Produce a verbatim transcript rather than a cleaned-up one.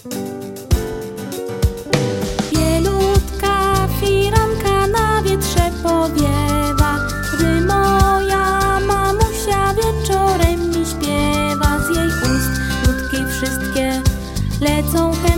Bielutka firanka na wietrze powiewa, gdy moja mamusia wieczorem mi śpiewa. Z jej ust nutki wszystkie lecą chętnie